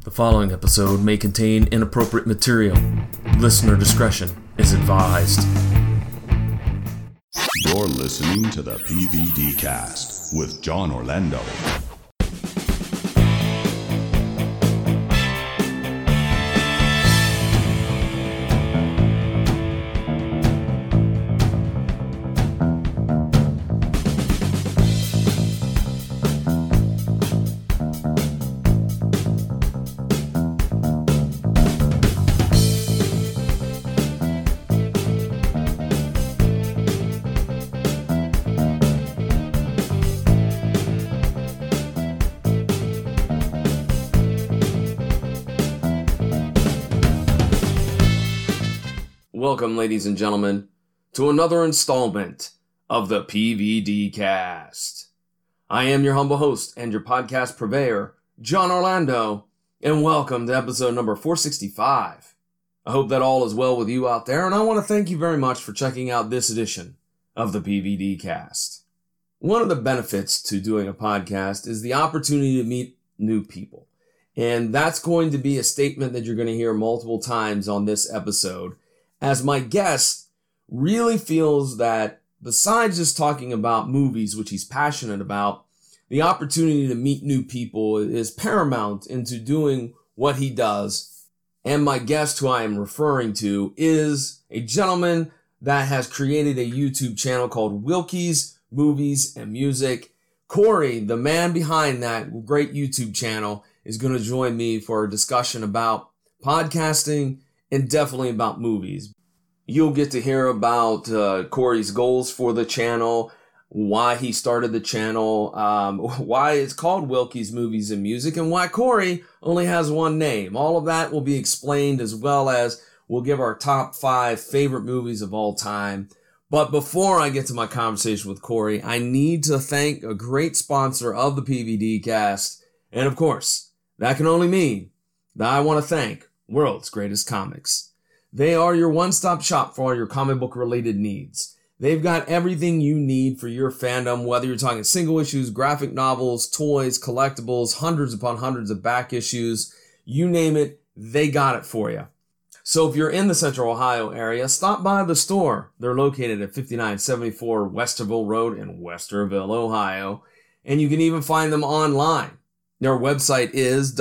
The following episode may contain inappropriate material. Listener discretion is advised. You're listening to the PVD Cast with John Orlando. Welcome, ladies and gentlemen, to another installment of the PVD Cast. I am your humble host and your podcast purveyor, John Orlando, and welcome to episode number 465. I hope that all is well with you out there, and I want to thank you very much for checking out this edition of the PVD Cast. One of the benefits to doing a podcast is the opportunity to meet new people, and that's going to be a statement that you're going to hear multiple times on this episode, as my guest really feels that besides just talking about movies, which he's passionate about, the opportunity to meet new people is paramount into doing what he does. And my guest, who I am referring to, is a gentleman that has created a YouTube channel called Wilkie's Movies and Music. Corey, the man behind that great YouTube channel, is going to join me for a discussion about podcasting and definitely about movies. You'll get to hear about Corey's goals for the channel, why he started the channel, why it's called Wilkie's Movies and Music, and why Corey only has one name. All of that will be explained, as well as we'll give our top 5 favorite movies of all time. But before I get to my conversation with Corey, I need to thank a great sponsor of the PVD Cast. And of course, that can only mean that I want to thank World's Greatest Comics. They are your one-stop shop for all your comic book related needs. They've got everything you need for your fandom, whether you're talking single issues, graphic novels, toys, collectibles, hundreds upon hundreds of back issues, you name it, they got it for you. So if you're in the Central Ohio area, stop by the store. They're located at 5974 Westerville Road in Westerville, Ohio, and you can even find them online. Their website is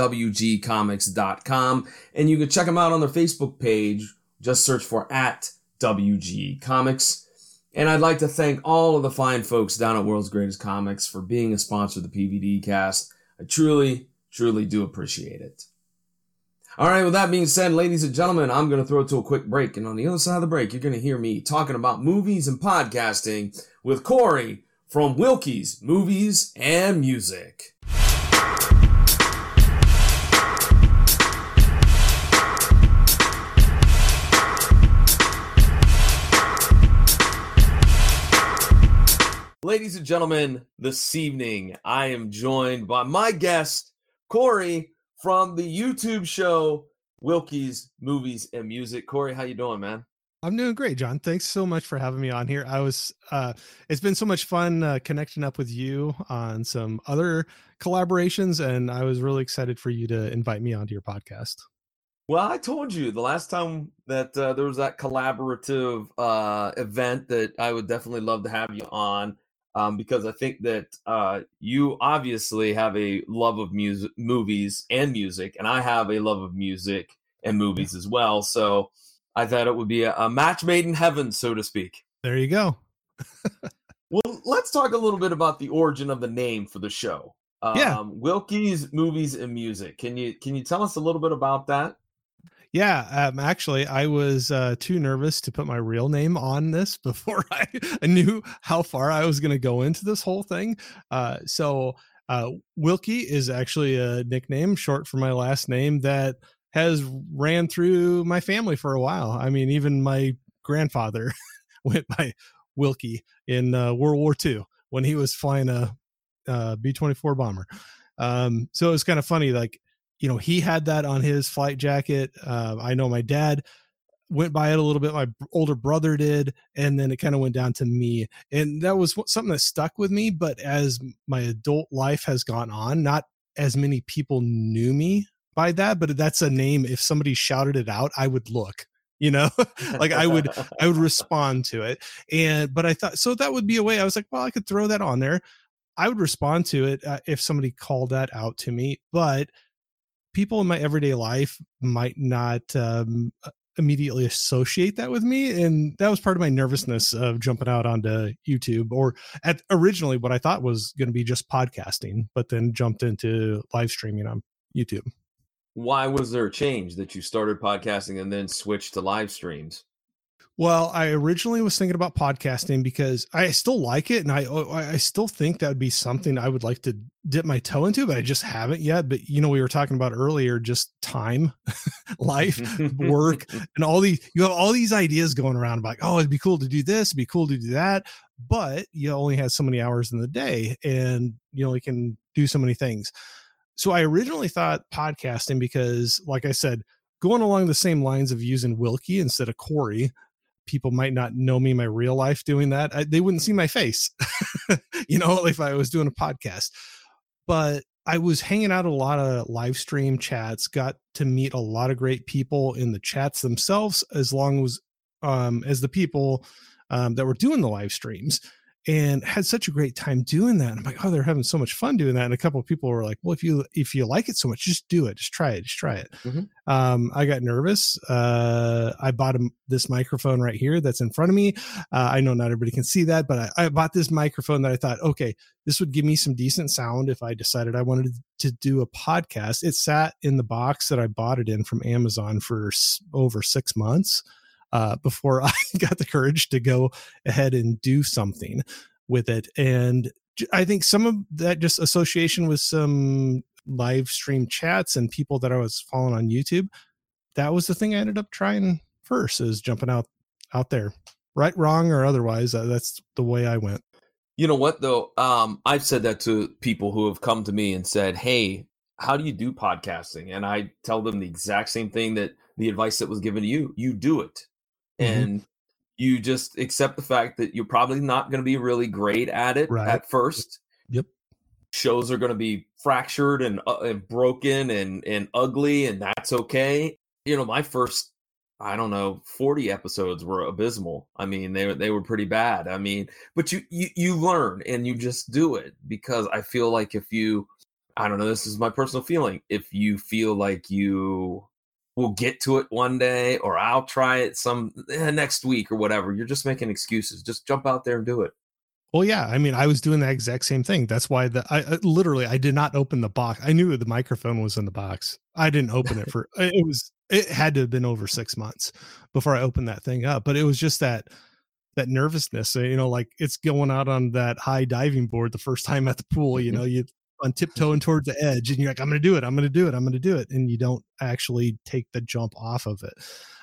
wgcomics.com, and you can check them out on their Facebook page. Just search for @WG And I'd like to thank all of the fine folks down at World's Greatest Comics for being a sponsor of the PVD Cast. I truly, truly do appreciate it. All right, with that being said, ladies and gentlemen, I'm going to throw it to a quick break. And on the other side of the break, you're going to hear me talking about movies and podcasting with Corey from Wilkie's Movies and Music. Ladies and gentlemen, this evening I am joined by my guest, Corey, from the YouTube show Wilkie's Movies and Music. Corey, how you doing, man? I'm doing great, John. Thanks so much for having me on here. It's been so much fun connecting up with you on some other collaborations, and I was really excited for you to invite me onto your podcast. Well, I told you the last time that there was that collaborative event that I would definitely love to have you on. Because I think that you obviously have a love of movies and music, and I have a love of music and movies as well. So I thought it would be a match made in heaven, so to speak. There you go. Well, let's talk a little bit about the origin of the name for the show. Wilkie's Movies and Music. Can you tell us a little bit about that? Yeah, actually, I was too nervous to put my real name on this before I knew how far I was going to go into this whole thing. So Wilkie is actually a nickname short for my last name that has ran through my family for a while. I mean, even my grandfather went by Wilkie in World War II when he was flying a B-24 bomber. So it was kind of funny, like, you know, he had that on his flight jacket. I know my dad went by it a little bit. My older brother did. And then it kind of went down to me. And that was something that stuck with me. But as my adult life has gone on, not as many people knew me by that, but that's a name. If somebody shouted it out, I would look, like I would respond to it. But I thought, so that would be a way. I was like, well, I could throw that on there. I would respond to it if somebody called that out to me, but people in my everyday life might not immediately associate that with me. And that was part of my nervousness of jumping out onto YouTube, or originally what I thought was going to be just podcasting, but then jumped into live streaming on YouTube. Why was there a change that you started podcasting and then switched to live streams? Well, I originally was thinking about podcasting because I still like it. And I still think that would be something I would like to dip my toe into, but I just haven't yet. But, we were talking about earlier, just time, life, work, and you have all these ideas going around about, oh, it'd be cool to do this, it'd be cool to do that. But you only have so many hours in the day, and, you can do so many things. So I originally thought podcasting because, like I said, going along the same lines of using Wilkie instead of Corey, people might not know me in my real life doing that. They wouldn't see my face, if I was doing a podcast. But I was hanging out at a lot of live stream chats, got to meet a lot of great people in the chats themselves, as long as the people that were doing the live streams, and had such a great time doing that. And I'm like, oh, they're having so much fun doing that. And a couple of people were like, well, if you like it so much, just do it. Just try it. Mm-hmm. I got nervous. I bought this microphone right here that's in front of me. I know not everybody can see that, but I bought this microphone that I thought, okay, this would give me some decent sound if I decided I wanted to do a podcast. It sat in the box that I bought it in from Amazon for over 6 months. Before I got the courage to go ahead and do something with it. And I think some of that just association with some live stream chats and people that I was following on YouTube, that was the thing I ended up trying first, is jumping out there, right, wrong, or otherwise. That's the way I went. You know what, though? I've said that to people who have come to me and said, hey, how do you do podcasting? And I tell them the exact same thing, that the advice that was given to you do it. And you just accept the fact that you're probably not going to be really great at it at first. Yep. Shows are going to be fractured and broken and ugly, and that's okay. My first, 40 episodes were abysmal. I mean, they were pretty bad. I mean, but you learn and you just do it, because I feel like if you, this is my personal feeling, if you feel like you we'll get to it one day, or I'll try it next week or whatever, you're just making excuses. Just jump out there and do it. Well, yeah. I mean, I was doing the exact same thing. That's why I did not open the box. I knew the microphone was in the box. I didn't open it it had to have been over 6 months before I opened that thing up. But it was just that nervousness, like it's going out on that high diving board the first time at the pool, you on tiptoeing towards the edge, and you're like, I'm going to do it. And you don't actually take the jump off of it.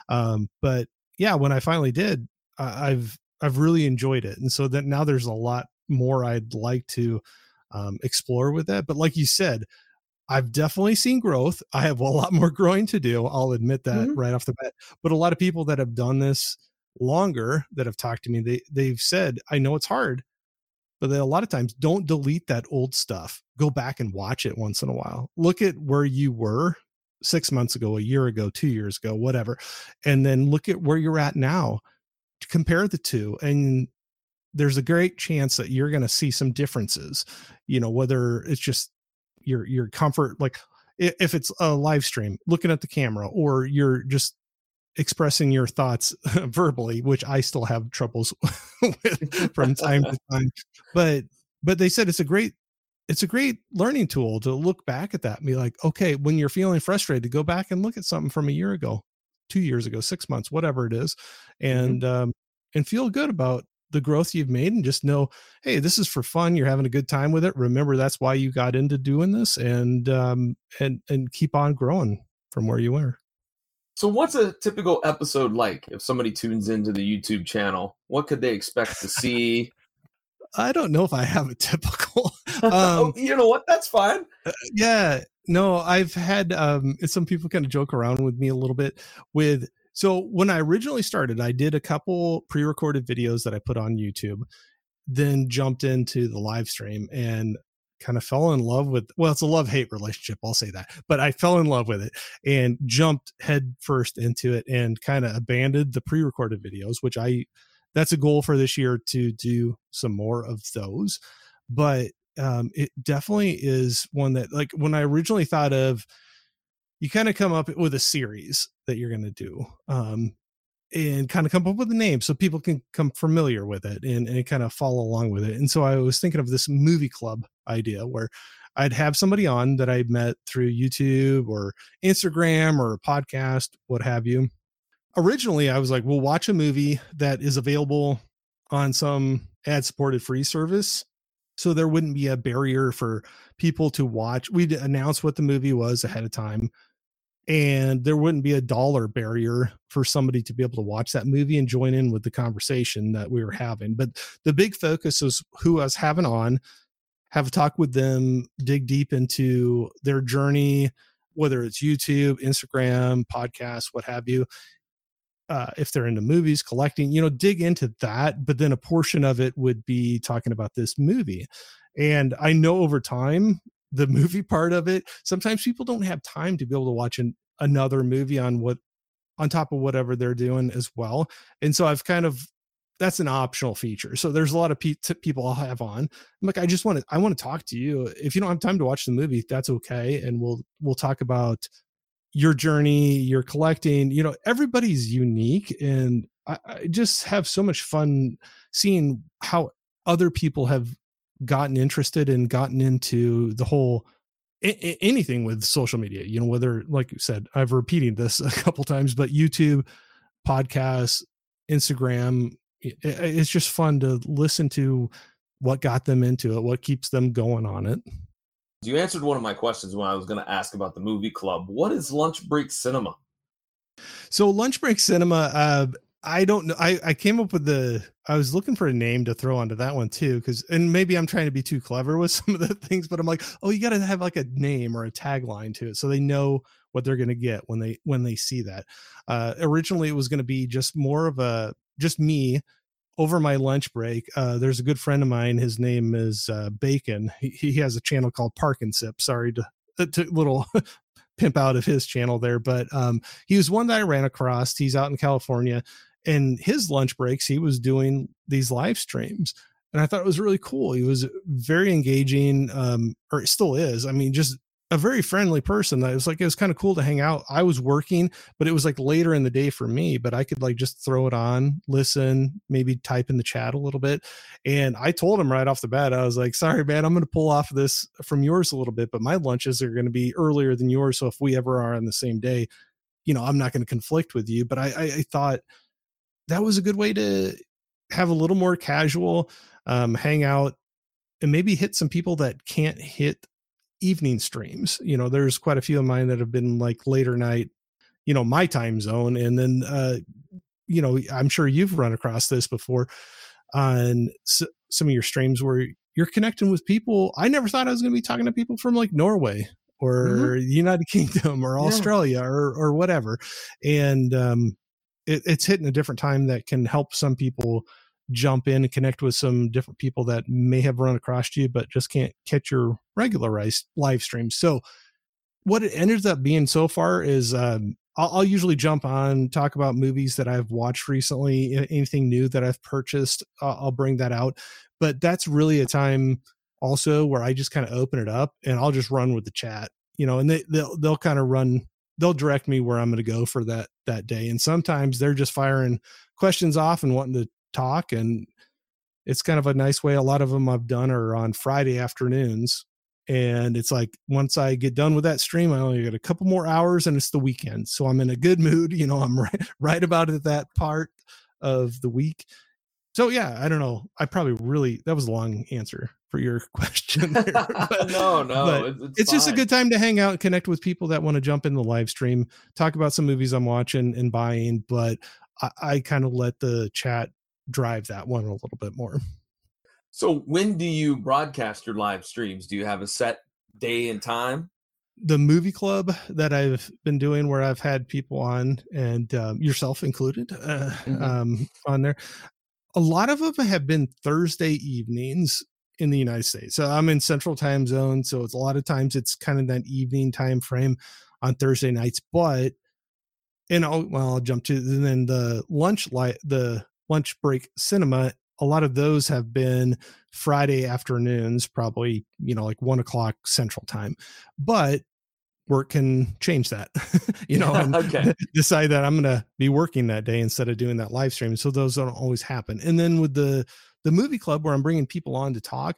But yeah, when I finally did, I've really enjoyed it. And so that now there's a lot more I'd like to explore with that. But like you said, I've definitely seen growth. I have a lot more growing to do. I'll admit that right off the bat. But a lot of people that have done this longer, that have talked to me, they've said, I know it's hard, but they, a lot of times, don't delete that old stuff. Go back and watch it once in a while. Look at where you were 6 months ago, a year ago, 2 years ago, whatever. And then look at where you're at now. Compare the two. And there's a great chance that you're going to see some differences, whether it's just your comfort, like if it's a live stream, looking at the camera, or you're just expressing your thoughts verbally, which I still have troubles with from time to time. But they said it's a great learning tool to look back at that and be like, okay, when you're feeling frustrated, go back and look at something from a year ago, 2 years ago, 6 months, whatever it is, and feel good about the growth you've made, and just know, hey, this is for fun. You're having a good time with it. Remember, that's why you got into doing this, and keep on growing from where you were. So what's a typical episode like? If somebody tunes into the YouTube channel, what could they expect to see? I don't know if I have a typical. You know what? That's fine. Yeah. No, I've had some people kind of joke around with me a little bit with. So when I originally started, I did a couple pre-recorded videos that I put on YouTube, then jumped into the live stream. And kind of fell in love with, well, it's a love-hate relationship, I'll say that, but I fell in love with it and jumped head first into it and kind of abandoned the pre-recorded videos, which that's a goal for this year, to do some more of those. But it definitely is one that, like, when I originally thought of, you kind of come up with a series that you're going to do, and kind of come up with a name so people can come familiar with it and kind of follow along with it. And so I was thinking of this movie club idea where I'd have somebody on that I met through YouTube or Instagram or a podcast, what have you. Originally, I was like, we'll watch a movie that is available on some ad-supported free service, so there wouldn't be a barrier for people to watch. We'd announce what the movie was ahead of time, and there wouldn't be a dollar barrier for somebody to be able to watch that movie and join in with the conversation that we were having. But the big focus was who I was having on, have a talk with them, dig deep into their journey, whether it's YouTube, Instagram, podcasts, what have you. If they're into movies, collecting, dig into that. But then a portion of it would be talking about this movie. And I know over time, the movie part of it, sometimes people don't have time to be able to watch another movie on top of whatever they're doing as well. And so that's an optional feature. So there's a lot of people I'll have on. I'm like, I want to talk to you. If you don't have time to watch the movie, that's okay. And we'll talk about your journey, your collecting. Everybody's unique. And I just have so much fun seeing how other people have gotten interested and gotten into the whole anything with social media, whether, like you said, I've repeated this a couple times, but YouTube, podcasts, Instagram, it's just fun to listen to what got them into it, what keeps them going on it. You answered one of my questions when I was going to ask about the movie club. What is Lunch Break Cinema? So Lunch Break Cinema, I don't know. I came up with I was looking for a name to throw onto that one too. And maybe I'm trying to be too clever with some of the things, but I'm like, oh, you got to have like a name or a tagline to it, so they know what they're going to get when they see that. Originally it was going to be just more of just me over my lunch break. There's a good friend of mine. His name is Bacon. He has a channel called Park and Sip. Sorry to little pimp out of his channel there, but he was one that I ran across. He's out in California, and his lunch breaks, he was doing these live streams, and I thought it was really cool. He was very engaging, or it still is. I mean, just a very friendly person. It was kind of cool to hang out. I was working, but it was like later in the day for me, but I could like just throw it on, listen, maybe type in the chat a little bit. And I told him right off the bat, I was like, sorry, man, I'm going to pull off this from yours a little bit, but my lunches are going to be earlier than yours. So if we ever are on the same day, I'm not going to conflict with you. But I thought that was a good way to have a little more casual hang out and maybe hit some people that can't hit evening streams. There's quite a few of mine that have been like later night, my time zone. And then, I'm sure you've run across this before on some of your streams where you're connecting with people. I never thought I was going to be talking to people from like Norway or the United Kingdom or Australia or whatever. And it's hitting a different time that can help some people jump in and connect with some different people that may have run across you, but just can't catch your regularized live streams. So what it ends up being so far is I'll usually jump on, talk about movies that I've watched recently, anything new that I've purchased, I'll bring that out. But that's really a time also where I just kind of open it up and I'll just run with the chat, and they'll kind of they'll direct me where I'm going to go for that day. And sometimes they're just firing questions off and wanting to talk, and it's kind of a nice way. A lot of them I've done are on Friday afternoons, and it's like once I get done with that stream, I only got a couple more hours and it's the weekend, so I'm in a good mood. I'm right about at that part of the week. So yeah, I don't know, that was a long answer for your question there, but, no, it's just a good time to hang out and connect with people that want to jump in the live stream, talk about some movies I'm watching and buying, but I kind of let the chat drive that one a little bit more. So when do you broadcast your live streams? Do you have a set day and time? The movie club that I've been doing, where I've had people on, and yourself included, on there, a lot of them have been Thursday evenings, in the United States. So I'm in Central Time Zone, so it's a lot of times it's kind of that evening time frame on Thursday nights. But I'll jump to then the lunch break cinema. A lot of those have been Friday afternoons, probably, like 1:00 Central Time, but work can change that, and Okay. decide that I'm going to be working that day instead of doing that live stream. So those don't always happen. And then with the movie club where I'm bringing people on to talk,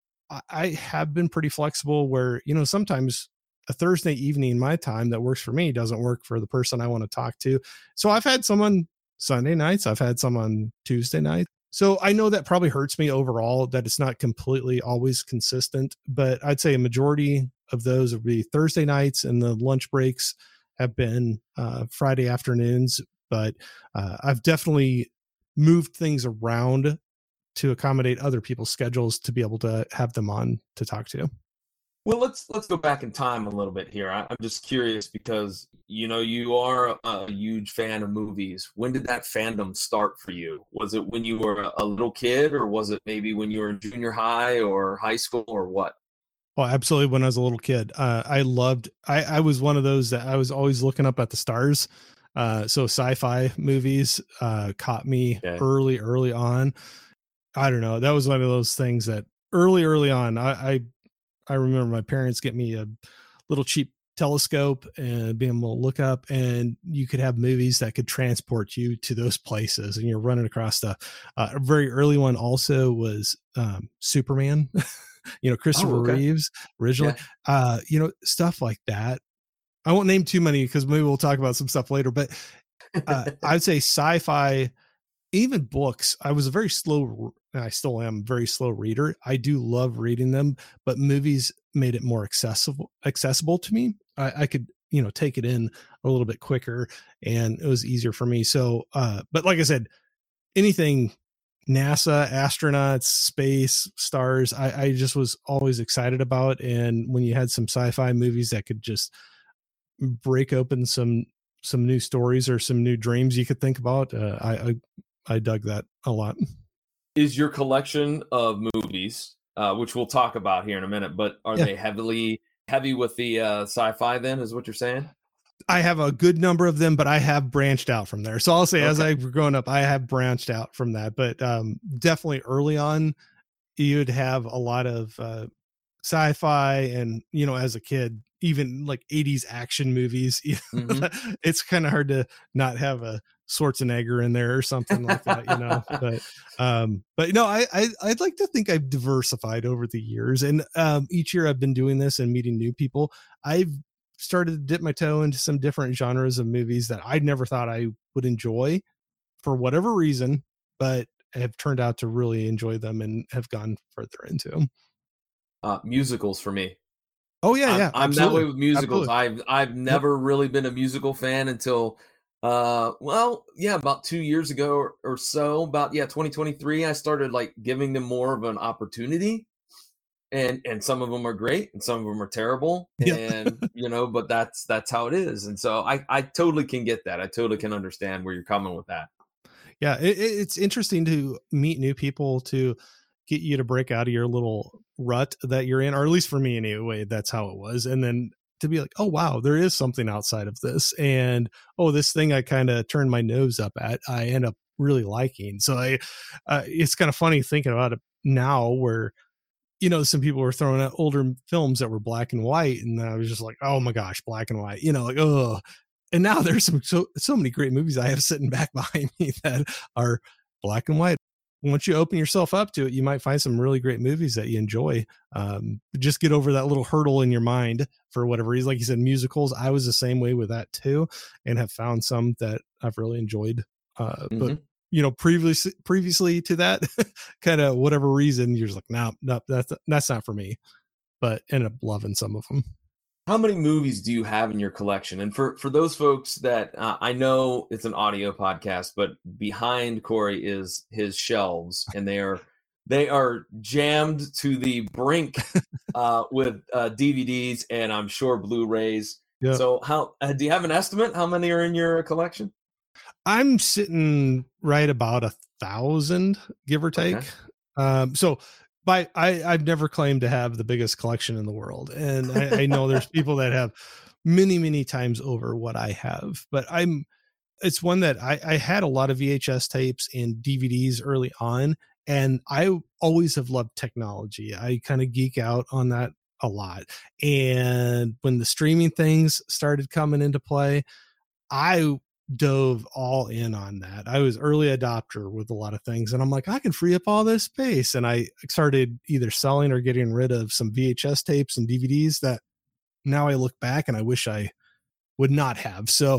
I have been pretty flexible where, sometimes a Thursday evening, my time that works for me doesn't work for the person I want to talk to. So I've had some on Sunday nights. I've had some on Tuesday nights. So I know that probably hurts me overall that it's not completely always consistent, but I'd say a majority of those would be Thursday nights, and the lunch breaks have been Friday afternoons. But I've definitely moved things around to accommodate other people's schedules to be able to have them on to talk to. Well, let's go back in time a little bit here. I'm just curious because you are a huge fan of movies. When did that fandom start for you? Was it when you were a little kid, or was it maybe when you were in junior high or high school, or what? Oh, absolutely. When I was a little kid, I was one of those that I was always looking up at the stars. So sci-fi movies caught me early on. I don't know. That was one of those things that early on, I remember my parents get me a little cheap telescope and being able to look up, and you could have movies that could transport you to those places, and you're running across stuff. A very early one also was Superman, Christopher Reeves originally, stuff like that. I won't name too many because maybe we'll talk about some stuff later, but I'd say sci-fi, even books. I was a very slow, and I still am a very slow reader. I do love reading them, but movies made it more accessible to me. I could, take it in a little bit quicker, and it was easier for me. So, but like I said, anything NASA, astronauts, space, stars, I just was always excited about. And when you had some sci-fi movies that could just break open some new stories or some new dreams you could think about, I dug that a lot. Is your collection of movies, which we'll talk about here in a minute, but are they heavy with the sci-fi then, is what you're saying? I have a good number of them, but I have branched out from there. So I'll say as I've grown up, I have branched out from that, but definitely early on, you'd have a lot of sci-fi, and, as a kid, even like 80s action movies, it's kind of hard to not have a Schwarzenegger in there or something like that, but no, I'd like to think I've diversified over the years, and each year I've been doing this and meeting new people. I've started to dip my toe into some different genres of movies that I never thought I would enjoy for whatever reason, but have turned out to really enjoy them and have gone further into them. Musicals for me. Oh yeah, I'm that way with musicals. Absolutely. I've never really been a musical fan until about 2 years ago or so, 2023, I started like giving them more of an opportunity. And some of them are great and some of them are terrible. And but that's how it is. And so I totally can get that. I totally can understand where you're coming with that. Yeah, it's interesting to meet new people, to get you to break out of your little rut that you're in, or at least for me anyway, that's how it was. And then to be like, oh wow, there is something outside of this, and this thing I kind of turned my nose up at, I end up really liking. So it's kind of funny thinking about it now, where some people were throwing out older films that were black and white, and I was just like, oh my gosh, black and white, oh. And now there's so many great movies I have sitting back behind me that are black and white. Once you open yourself up to it, you might find some really great movies that you enjoy. Just get over that little hurdle in your mind for whatever reason. Like you said, musicals, I was the same way with that too, and have found some that I've really enjoyed. But previously to that, kind of whatever reason, you're just like, no, that's not for me, but end up loving some of them. How many movies do you have in your collection? And for those folks that I know it's an audio podcast, but behind Corey is his shelves, and they are jammed to the brink with DVDs and I'm sure Blu-rays. Yeah. So how do you have an estimate? How many are in your collection? I'm sitting right about 1,000, give or take. Okay. So I've never claimed to have the biggest collection in the world, and I know there's people that have many times over what I have, but it's one that I had a lot of VHS tapes and DVDs early on, and I always have loved technology. I kind of geek out on that a lot. And when the streaming things started coming into play, I dove all in on that. I was early adopter with a lot of things, and I'm like, I can free up all this space. And I started either selling or getting rid of some VHS tapes and DVDs that now I look back and I wish I would not have. So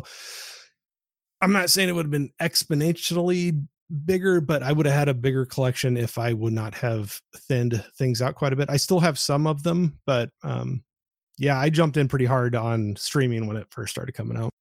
I'm not saying it would have been exponentially bigger, but I would have had a bigger collection if I would not have thinned things out quite a bit. I still have some of them, but yeah, I jumped in pretty hard on streaming when it first started coming out.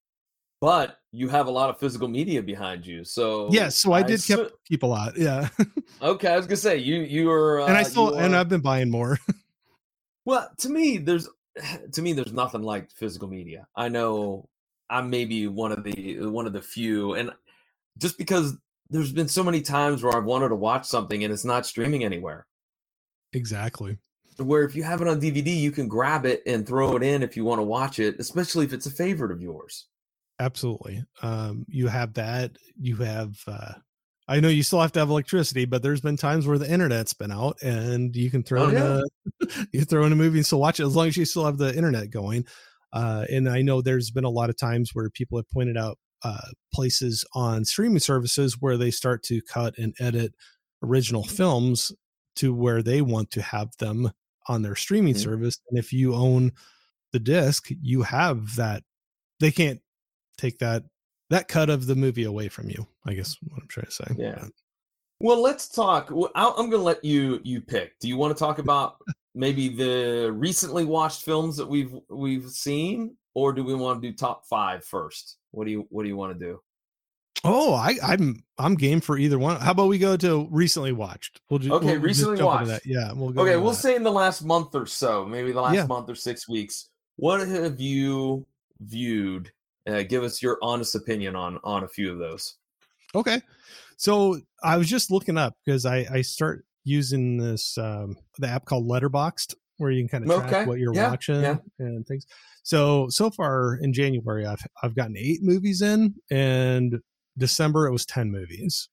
But you have a lot of physical media behind you, so yes, so I did keep a lot. Yeah. Okay, I was gonna say you were, and I still and I've been buying more. Well, to me, there's nothing like physical media. I know I'm maybe one of the few, and just because there's been so many times where I've wanted to watch something and it's not streaming anywhere. Exactly. Where if you have it on DVD, you can grab it and throw it in if you want to watch it, especially if it's a favorite of yours. Absolutely. You have that. You have, I know you still have to have electricity, but there's been times where the internet's been out and you can throw you throw in a movie and still watch it as long as you still have the internet going. And I know there's been a lot of times where people have pointed out places on streaming services where they start to cut and edit original films to where they want to have them on their streaming service. And if you own the disc, you have that. They can't take that cut of the movie away from you, I guess what I'm trying to say. Yeah. Well, let's talk. I'm going to let you pick. Do you want to talk about maybe the recently watched films that we've seen, or do we want to do top 5 first? What do you want to do? Oh, I'm game for either one. How about we go to recently watched? Recently watched. That. Yeah, we'll go. Okay, we'll say in the last month or so, maybe the last month or 6 weeks. What have you viewed? Give us your honest opinion on a few of those. Okay, so I was just looking up because I start using this the app called Letterboxd, where you can kind of track what you're watching and things. So far in January, I've gotten 8 movies in, and December it was 10 movies.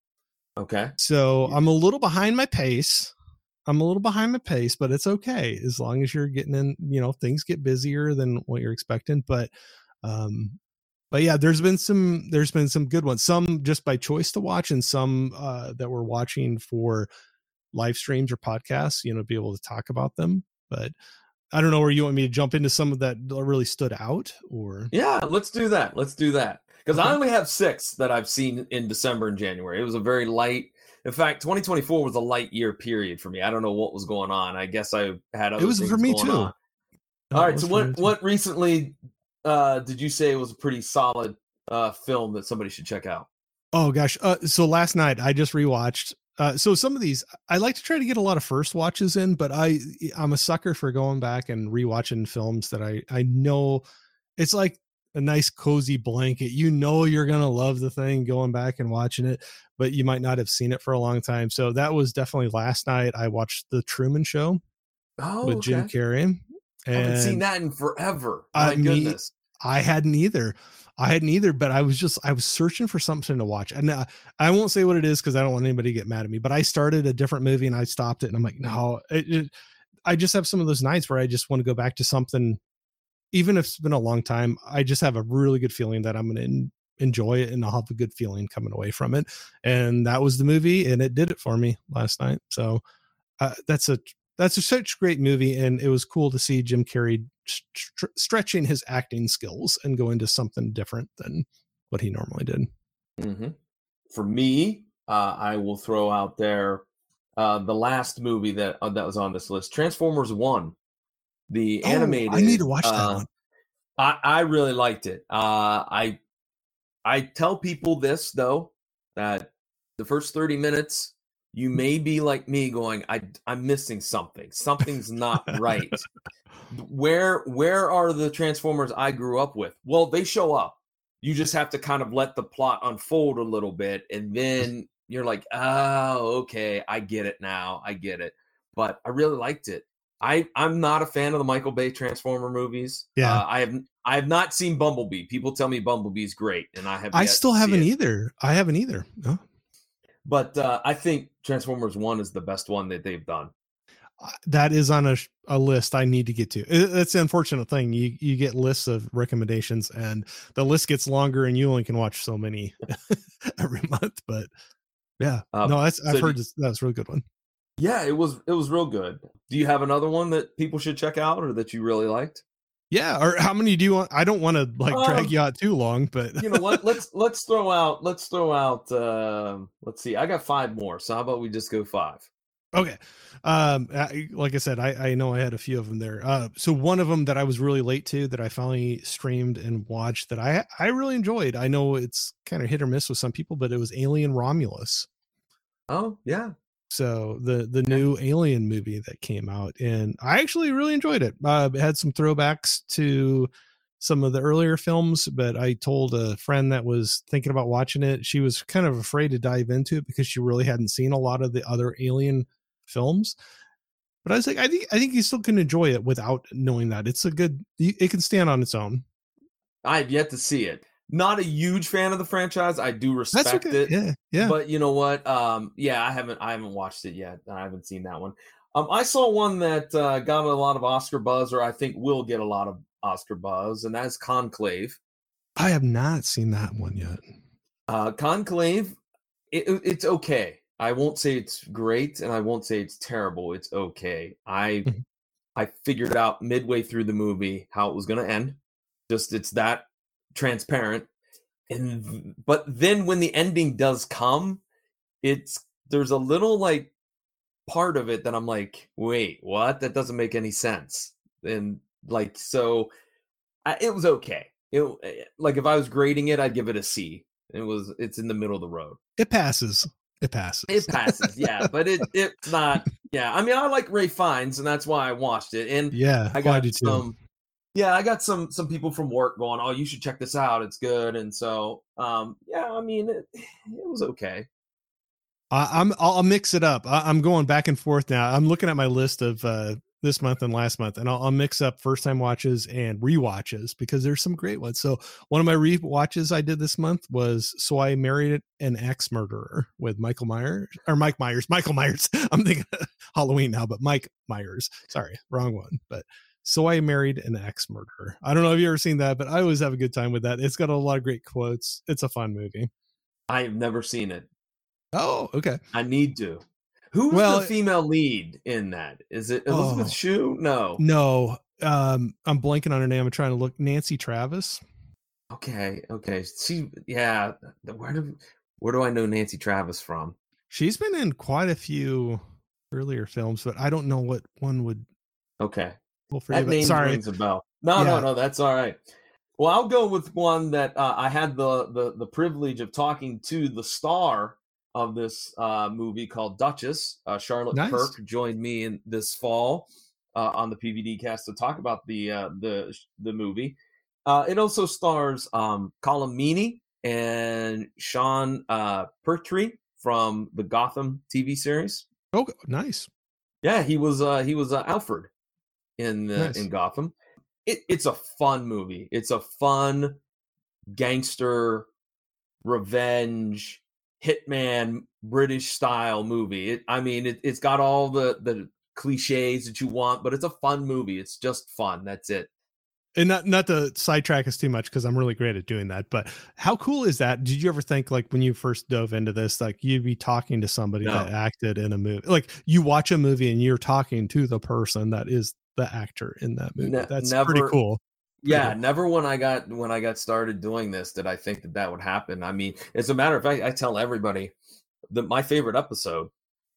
Okay. So I'm a little behind my pace. But it's okay as long as you're getting in. Things get busier than what you're expecting, but yeah, there's been some good ones. Some just by choice to watch, and some that we're watching for live streams or podcasts. To be able to talk about them, but. I don't know where you want me to jump into some of that really stood out, or yeah, let's do that. Because I only have 6 that I've seen in December and January. It was a very light. In fact, 2024 was a light year period for me. I don't know what was going on. I guess I had other things going on. It was for me too. All right. So what recently did you say was a pretty solid film that somebody should check out? Oh gosh. So last night I just rewatched. So some of these, I like to try to get a lot of first watches in, but I'm a sucker for going back and rewatching films that I know. It's like a nice cozy blanket. You're going to love the thing, going back and watching it, but you might not have seen it for a long time. So that was definitely last night. I watched The Truman Show with Jim Carrey. I haven't seen that in forever. My goodness. I hadn't either, but I was searching for something to watch. And I won't say what it is because I don't want anybody to get mad at me, but I started a different movie and I stopped it. And I'm like, no, I just have some of those nights where I just want to go back to something, even if it's been a long time. I just have a really good feeling that I'm going to enjoy it and I'll have a good feeling coming away from it. And that was the movie, and it did it for me last night. So that's such a great movie. And it was cool to see Jim Carrey stretching his acting skills and go into something different than what he normally did. Mm-hmm. For me, I will throw out there the last movie that was on this list, Transformers 1, the animated. I need to watch that one. I really liked it. I tell people this though, that the first 30 minutes, you may be like me going, I'm missing something. Something's not right. Where are the Transformers I grew up with? Well, they show up. You just have to kind of let the plot unfold a little bit, and then you're like, oh, okay, I get it now. I get it. But I really liked it. I'm not a fan of the Michael Bay Transformer movies. Yeah. I have not seen Bumblebee. People tell me Bumblebee's great, and I still haven't either. I haven't either. No. But I think Transformers 1 is the best one that they've done. That is on a list I need to get to. It's an unfortunate thing. You get lists of recommendations, and the list gets longer, and you only can watch so many every month. But yeah, no, I've heard that's a really good one. Yeah, it was real good. Do you have another one that people should check out or that you really liked? Yeah, or how many do you want? I don't want to drag you out too long, but you know what? Let's throw out. Let's see. I got 5 more. So how about we just go 5? Okay. Like I said, I know I had a few of them there. So one of them that I was really late to that I finally streamed and watched that I really enjoyed. I know it's kind of hit or miss with some people, but it was Alien Romulus. Oh yeah. So the new Alien movie that came out, and I actually really enjoyed it. It had some throwbacks to some of the earlier films, but I told a friend that was thinking about watching it, she was kind of afraid to dive into it because she really hadn't seen a lot of the other Alien films. But I was like, I think you still can enjoy it without knowing that. It's it can stand on its own. I've yet to see it. Not a huge fan of the franchise. I do respect it. Yeah. But you know what? Yeah, I haven't watched it yet. I haven't seen that one. I saw one that got a lot of Oscar buzz, or I think will get a lot of Oscar buzz, and that's Conclave. I have not seen that one yet. Conclave, it's okay. I won't say it's great, and I won't say it's terrible. It's okay. I figured out midway through the movie how it was going to end. Just it's that transparent, but then when the ending does come, there's a little like part of it that I'm like, wait, what? That doesn't make any sense. And like, so it was okay. Like if I was grading it, I'd give it a C. It's in the middle of the road. It passes. Yeah, but it's not. Yeah, I mean, I like Ralph Fiennes, and that's why I watched it. And yeah, I got some. Yeah, I got some people from work going, "Oh, you should check this out. It's good." And so, yeah, I mean, it was okay. I'll mix it up. I'm going back and forth now. I'm looking at my list of this month and last month, and I'll mix up first time watches and rewatches because there's some great ones. So one of my rewatches I did this month was So I Married an Axe Murderer with Mike Myers. I'm thinking Halloween now, but Mike Myers. Sorry, wrong one. But So I Married an Axe Murderer. I don't know if you ever seen that, but I always have a good time with that. It's got a lot of great quotes. It's a fun movie. I've never seen it. Oh, okay. I need to. Who's the female lead in that? Is it Elizabeth Shue? No. I'm blanking on her name. I'm trying to look. Nancy Travis. Okay. Yeah. Where do I know Nancy Travis from? She's been in quite a few earlier films, but I don't know what one would. Okay. That name rings a bell. No, that's all right. Well, I'll go with one that I had the privilege of talking to the star of this movie called Duchess. Charlotte Kirk joined me in this fall on the PVD cast to talk about the movie. It also stars Colm Meaney and Sean Pertwee from the Gotham TV series. Oh, nice. Yeah, he was Alfred in Gotham. It's a fun movie. It's a fun gangster revenge hitman British style movie. It's got all the cliches that you want, but it's a fun movie. It's just fun. That's it. And not to sidetrack us too much because I'm really great at doing that. But how cool is that? Did you ever think like when you first dove into this, like you'd be talking to somebody that acted in a movie? Like you watch a movie and you're talking to the person that is the actor in that movie. That's pretty cool. Yeah, never when I got started doing this did I think that would happen. I mean, as a matter of fact, I tell everybody that my favorite episode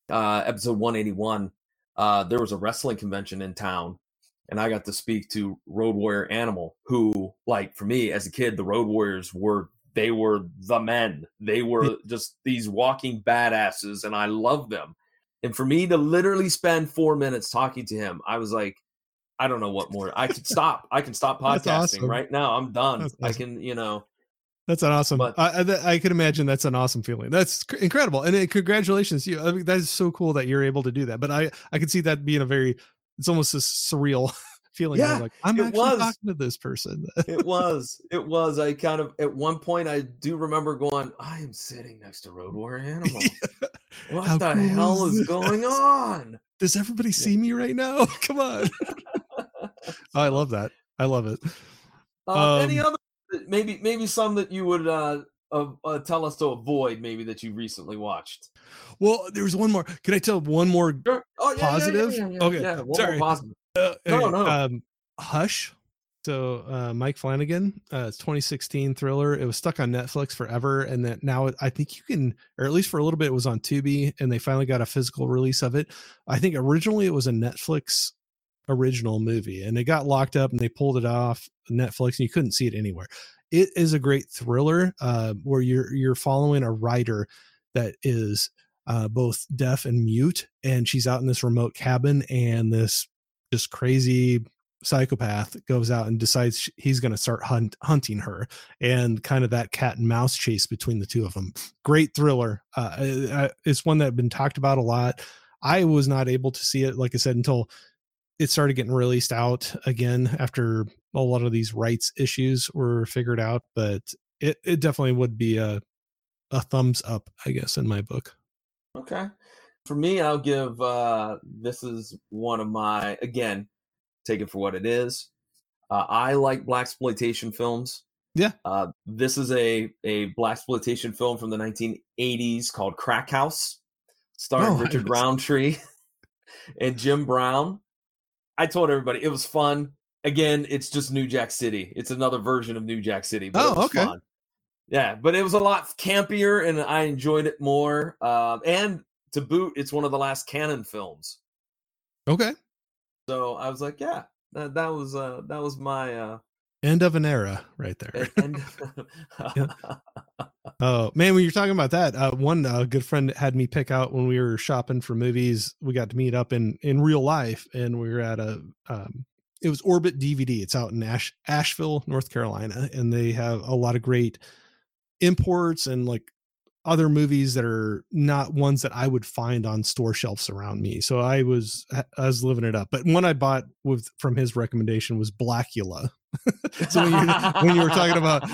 181, there was a wrestling convention in town, and I got to speak to Road Warrior Animal, who, like, for me as a kid, the Road Warriors were the men. They were just these walking badasses, and I loved them. And for me to literally spend 4 minutes talking to him, I was like, I don't know what more. I can stop podcasting awesome. Right now. I'm done. Awesome. I can, That's an awesome. But I could imagine that's an awesome feeling. That's incredible, and congratulations to you. I mean, that is so cool that you're able to do that. But I could see that being it's almost a surreal feeling. Yeah, like I'm it actually was. talking to this person. It was. I kind of, at one point, I do remember going, I am sitting next to Road Warrior Animal. Yeah. What How the cool hell is is going on? Does everybody see me right now? Come on. I love that. I love it. Any other, maybe some that you would tell us to avoid, maybe that you recently watched? Well, there's one more. Can I tell one more Sure. Oh, yeah, positive? Okay. Yeah, one Sorry. more positive. No. Hush. So Mike Flanagan, it's 2016 thriller. It was stuck on Netflix forever, and that now I think you can, or at least for a little bit, it was on Tubi, and they finally got a physical release of it. I think originally it was a Netflix original movie, and it got locked up, and they pulled it off Netflix, and you couldn't see it anywhere. It is a great thriller where you're following a writer that is both deaf and mute, and she's out in this remote cabin, and this just crazy psychopath goes out and decides he's going to start hunting her, and kind of that cat and mouse chase between the two of them. Great thriller. It's one that had been talked about a lot. I was not able to see it, like I said, until it started getting released out again after a lot of these rights issues were figured out, but it definitely would be a thumbs up, I guess, in my book. Okay. For me, I'll give, this is one of my, again, take it for what it is. I like blaxploitation films. Yeah. This is a blaxploitation film from the 1980s called Crack House, starring Richard Roundtree and Jim Brown. I told everybody it was fun. Again, it's just New Jack City. It's another version of New Jack City, but it was fun. Yeah, but it was a lot campier, and I enjoyed it more. And to boot, it's one of the last Cannon films. Okay. So I was like, yeah, that was my end of an era right there. Yeah. Oh man, when you're talking about that, one good friend had me pick out when we were shopping for movies. We got to meet up in real life, and we were at it was Orbit DVD. It's out in Asheville, North Carolina, and they have a lot of great imports and like other movies that are not ones that I would find on store shelves around me. So I was living it up. But one I bought from his recommendation was Blackula. So when you were talking about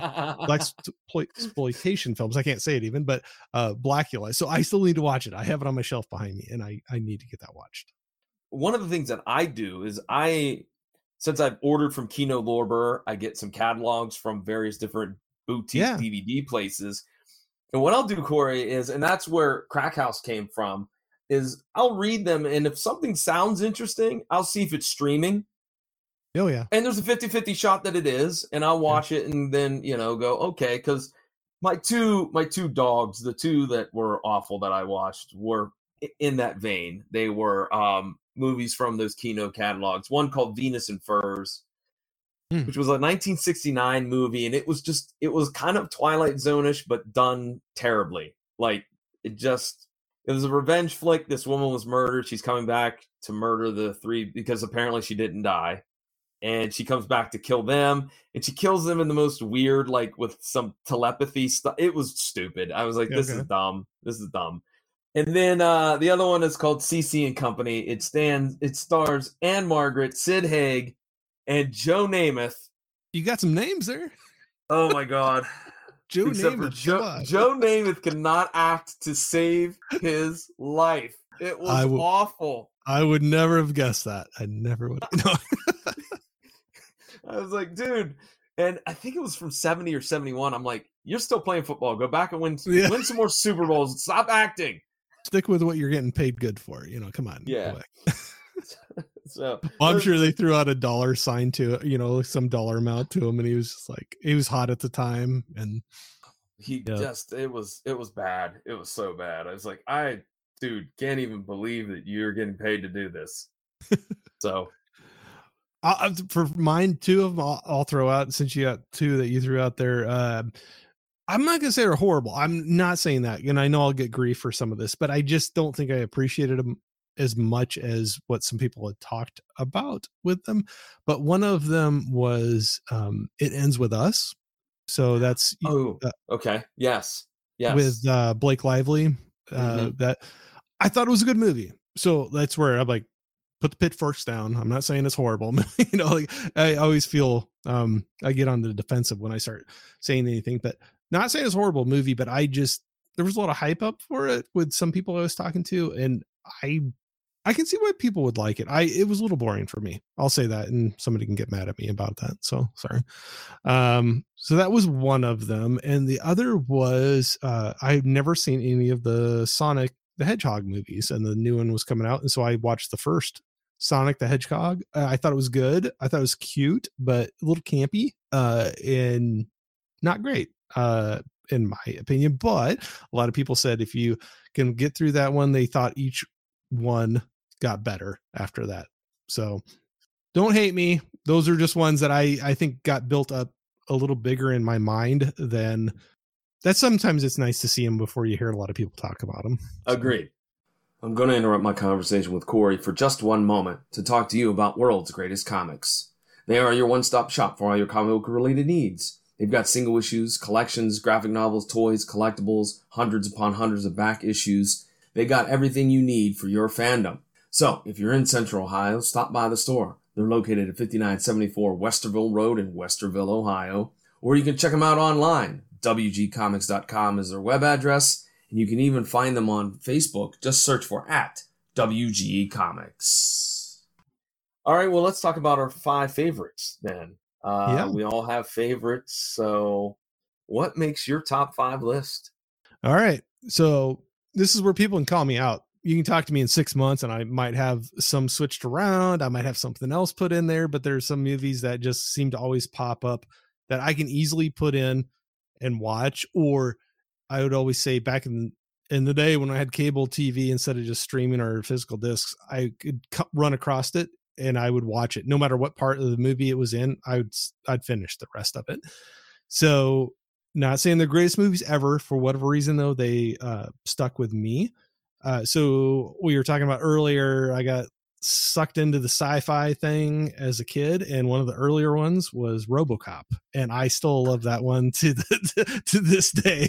blaxploitation films, I can't say it even, but Blackula. So I still need to watch it. I have it on my shelf behind me, and I need to get that watched. One of the things that I do is since I've ordered from Kino Lorber, I get some catalogs from various different boutique DVD places. And what I'll do, Corey, is, and that's where Crack House came from, is I'll read them, and if something sounds interesting, I'll see if it's streaming. Oh, yeah. And there's a 50-50 shot that it is, and I'll watch it and then, go, okay, because my two dogs, the two that were awful that I watched, were in that vein. They were movies from those Kino catalogs. One called Venus and Furs, which was a 1969 movie, and it was kind of Twilight Zone-ish, but done terribly. Like, it was a revenge flick. This woman was murdered. She's coming back to murder the three because apparently she didn't die. And she comes back to kill them, and she kills them in the most weird, like with some telepathy stuff. It was stupid. I was like, this is dumb. This is dumb. And then the other one is called CC and Company. It stars Anne Margaret, Sid Haig, and Joe Namath. You got some names there. Oh my God. Joe Namath could not act to save his life. It was awful. I would never have guessed that. I never would. No. I was like, dude, and I think it was from 70 or 71. I'm like, you're still playing football. Go back and win some more Super Bowls. Stop acting. Stick with what you're getting paid good for. Come on. Yeah. So I'm sure they threw out $sign to some dollar amount to him, and he was just like, he was hot at the time, and it was bad. It was so bad. I was like, dude, can't even believe that you're getting paid to do this. So for mine, two of them I'll throw out, since you got two that you threw out there. I'm not gonna say they're horrible. I'm not saying that, and I know I'll get grief for some of this, but I just don't think I appreciated them as much as what some people had talked about with them. But one of them was It Ends With Us. So that's Oh, okay. Yes. with Blake Lively. That I thought it was a good movie. So that's where I'm like, put the pitchforks down. I'm not saying it's horrible. Like I always feel I get on the defensive when I start saying anything, but not saying it's a horrible movie, but there was a lot of hype up for it with some people I was talking to, and I can see why people would like it. It was a little boring for me. I'll say that, and somebody can get mad at me about that. So sorry. So that was one of them. And the other was, I've never seen any of the Sonic the Hedgehog movies, and the new one was coming out. And so I watched the first Sonic the Hedgehog. I thought it was good. I thought it was cute, but a little campy, and not great, in my opinion. But a lot of people said if you can get through that one, they thought each one got better after that. So don't hate me. Those are just ones that I think got built up a little bigger in my mind than that. Sometimes it's nice to see them before you hear a lot of people talk about them. So. Agreed. I'm going to interrupt my conversation with Corey for just one moment to talk to you about World's Greatest Comics. They are your one-stop shop for all your comic book-related needs. They've got single issues, collections, graphic novels, toys, collectibles, hundreds upon hundreds of back issues. They got everything you need for your fandom. So, if you're in Central Ohio, stop by the store. They're located at 5974 Westerville Road in Westerville, Ohio. Or you can check them out online. WGComics.com is their web address. And you can even find them on Facebook. Just search for @WG Comics. All right, well, let's talk about our 5 favorites then. We all have favorites. So what makes your top 5 list? All right. So this is where people can call me out. You can talk to me in 6 months and I might have some switched around. I might have something else put in there, but there's some movies that just seem to always pop up that I can easily put in and watch. Or I would always say back in the day when I had cable TV, instead of just streaming or physical discs, I could run across it and I would watch it no matter what part of the movie it was in. I'd finish the rest of it. So not saying the greatest movies ever, for whatever reason though, they stuck with me. So we were talking about earlier, I got sucked into the sci-fi thing as a kid, and one of the earlier ones was RoboCop, and I still love that one to this day.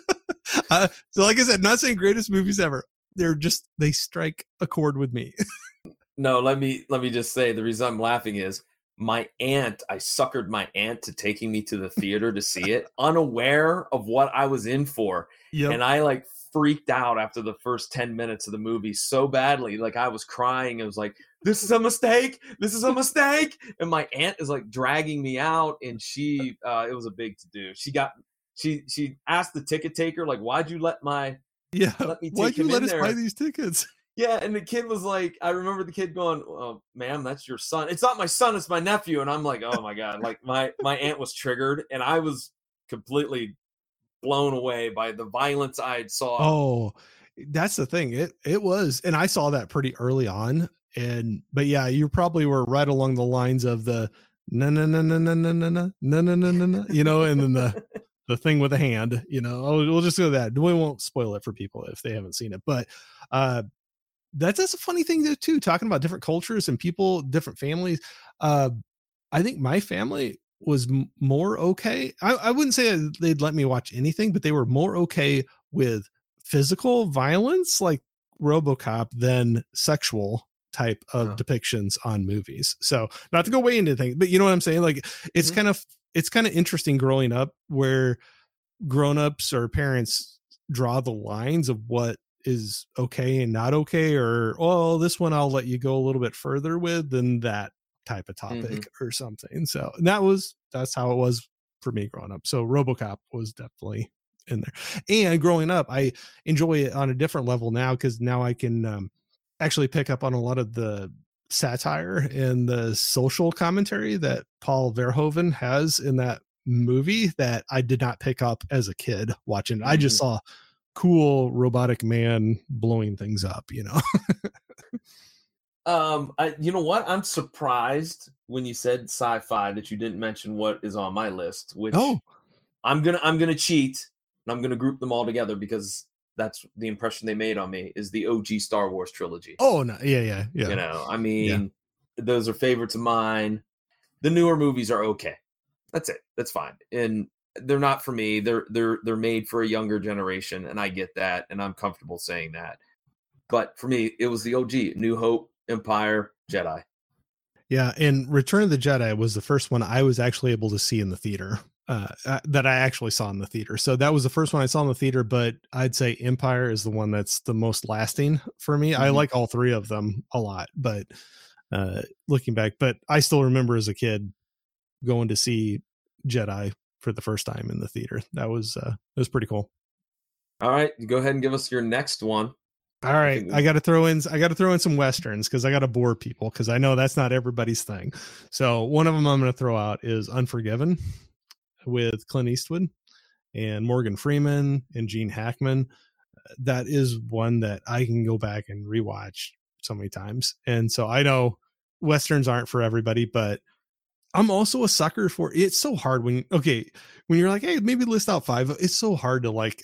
So like I said, not saying greatest movies ever. They strike a chord with me. No, let me just say the reason I'm laughing is I suckered my aunt to taking me to the theater to see it, unaware of what I was in for. Yep. And I freaked out after the first 10 minutes of the movie so badly. I was crying. It was like, this is a mistake. This is a mistake. And my aunt is dragging me out, and she, it was a big to do. She asked the ticket taker, why'd you let me why'd you let us buy these tickets? Yeah, and the kid was I remember the kid going, oh, ma'am, that's your son. It's not my son, it's my nephew. And I'm like, oh my God. My aunt was triggered, and I was completely blown away by the violence I saw. Oh, that's the thing. It was, and I saw that pretty early on. But yeah, you probably were right along the lines of the no, and then the thing with the hand, we'll just go that. We won't spoil it for people if they haven't seen it, but, that's a funny thing too, talking about different cultures and people, different families. I think my family was more okay. I wouldn't say they'd let me watch anything, but they were more okay with physical violence like RoboCop than sexual type of depictions on movies. So not to go way into things, but you know what I'm saying? It's kind of interesting growing up where grown-ups or parents draw the lines of what is okay and not okay, or, oh, this one I'll let you go a little bit further with than that type of topic or something. So that's how it was for me growing up. So RoboCop was definitely in there. And growing up, I enjoy it on a different level now, because now I can actually pick up on a lot of the satire and the social commentary that Paul Verhoeven has in that movie that I did not pick up as a kid watching. I just saw cool robotic man blowing things up, you know what? I'm surprised when you said sci-fi that you didn't mention what is on my list, which I'm gonna cheat and I'm gonna group them all together because that's the impression they made on me, is the OG Star Wars trilogy. Oh no, yeah. Those are favorites of mine. The newer movies are okay. That's it. That's fine. And they're not for me. They're made for a younger generation, and I get that, and I'm comfortable saying that. But for me, it was the OG, New Hope, Empire, Jedi. Yeah, and Return of the Jedi was the first one I was actually able to see in the theater. That I actually saw in the theater. So that was the first one I saw in the theater, but I'd say Empire is the one that's the most lasting for me. I like all three of them a lot, but looking back, but I still remember as a kid going to see Jedi for the first time in the theater. That was it was pretty cool. All right, go ahead and give us your next one. All right, I got to throw in some westerns because I got to bore people because I know that's not everybody's thing. So one of them I'm going to throw out is Unforgiven with Clint Eastwood and Morgan Freeman and Gene Hackman. That is one that I can go back and rewatch so many times. And so I know westerns aren't for everybody, but I'm also a sucker for it's so hard when you're like, hey, maybe list out 5. It's so hard to like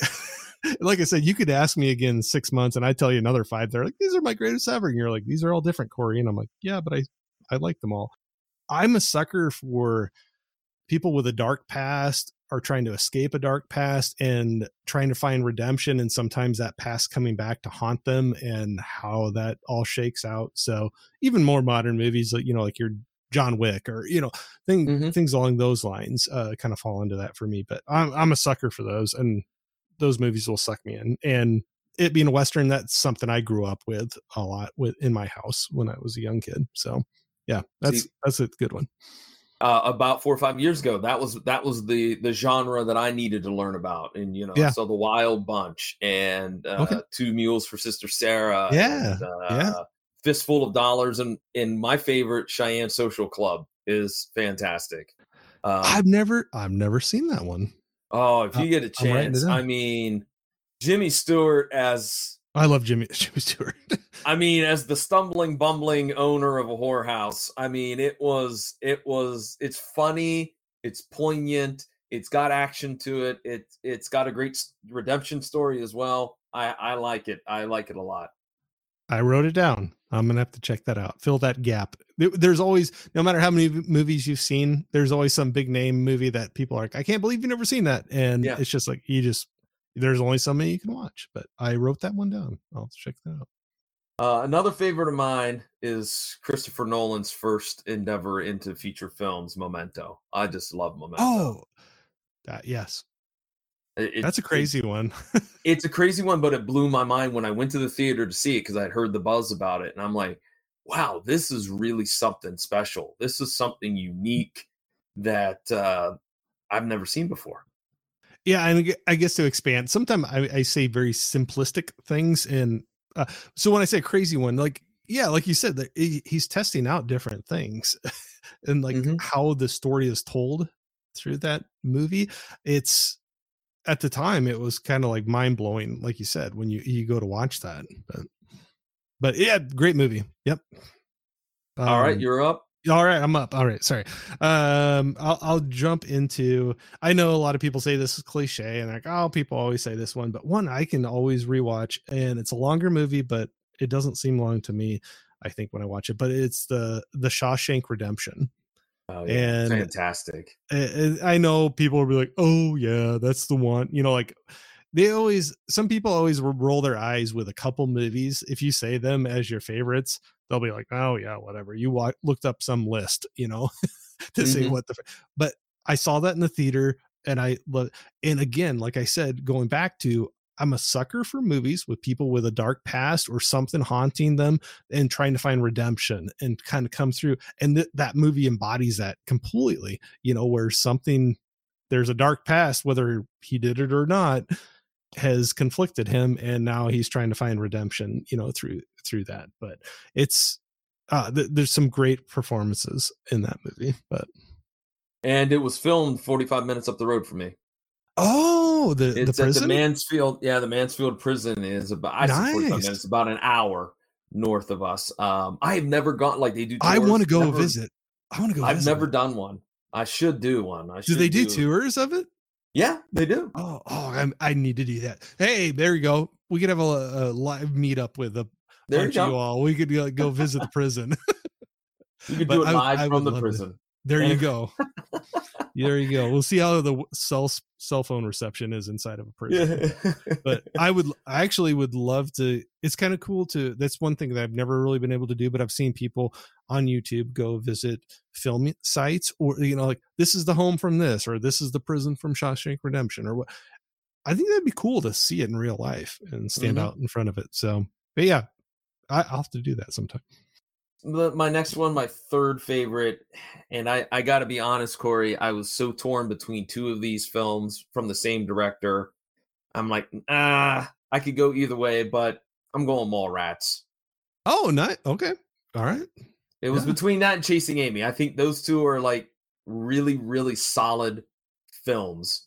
I said, you could ask me again in 6 months and I tell you another 5. They're like, these are my greatest ever. And you're like, these are all different, Corey. And I'm like, yeah, but I like them all. I'm a sucker for people with a dark past are trying to escape a dark past and trying to find redemption. And sometimes that past coming back to haunt them and how that all shakes out. So even more modern movies, like your John Wick or, things along those lines kind of fall into that for me, but I'm a sucker for those, and those movies will suck me in. And it being a Western, that's something I grew up with a lot in my house when I was a young kid. So yeah, that's a good one. About 4 or 5 years ago, that was the genre that I needed to learn about. And, so The Wild Bunch and Two Mules for Sister Sarah. Yeah. And, Fistful of Dollars. And my favorite, Cheyenne Social Club, is fantastic. I've never seen that one. Oh, if you get a chance, I mean, Jimmy Stewart as... I love Jimmy Stewart. I mean, as the stumbling, bumbling owner of a whorehouse, I mean, it's funny, it's poignant, it's got action to it, it's got a great redemption story as well. I like it. I like it a lot. I wrote it down. I'm going to have to check that out. Fill that gap. There's always, no matter how many movies you've seen, there's always some big name movie that people are like, I can't believe you've never seen that. And it's just like, there's only so many you can watch, but I wrote that one down. I'll check that out. Another favorite of mine is Christopher Nolan's first endeavor into feature films, Memento. I just love Memento. Oh, yes. That's a crazy one. It's a crazy one, but it blew my mind when I went to the theater to see it because I'd heard the buzz about it. And I'm like, wow, this is really something special. This is something unique that I've never seen before. Yeah, and I guess to expand, sometimes I say very simplistic things. And so when I say crazy one, like you said, that he's testing out different things and like how the story is told through that movie. It's, at the time, it was kind of like mind blowing, like you said, when you go to watch that. But yeah, great movie. Yep. All right, you're up. All right, I'm up. All right, sorry. I'll jump into. I know a lot of people say this is cliche, and like, people always say this one, but one I can always rewatch, and it's a longer movie, but it doesn't seem long to me, I think, when I watch it. But it's the Shawshank Redemption. Oh, yeah. And fantastic. I know people will be like, oh yeah, that's the one, like some people always roll their eyes with a couple movies. If you say them as your favorites, they'll be like, oh yeah, whatever. You looked up some list, to say what but I saw that in the theater and and again, like I said, going back to, I'm a sucker for movies with people with a dark past or something haunting them and trying to find redemption and kind of come through. And that movie embodies that completely, where there's a dark past, whether he did it or not, has conflicted him. And now he's trying to find redemption, through that. But it's, there's some great performances in that movie, and it was filmed 45 minutes up the road from me. Oh, the prison? The Mansfield. Yeah, the Mansfield prison is about 45 minutes, about an hour north of us. I have never gone, like they do tours. I want to go visit. I've never done one. I should do one. Do they do tours of it? Yeah, they do. Oh, I need to do that. Hey, there you go. We could have a live meetup with a bunch of you all. We could go visit the prison. You could do it live from the prison. There you go. There you go. We'll see how the cell phone reception is inside of a prison. Yeah. But I actually would love to. It's kind of cool to. That's one thing that I've never really been able to do, but I've seen people on YouTube go visit film sites, or like this is the home from this, or this is the prison from Shawshank Redemption, or what. I think that'd be cool to see it in real life and stand out in front of it. So, but yeah, I'll have to do that sometime. My next one, my third favorite, and I got to be honest, Corey, I was so torn between two of these films from the same director. I'm like, I could go either way, but I'm going Mallrats. Oh, nice. Okay. All right. It was between that and Chasing Amy. I think those two are like really, really solid films.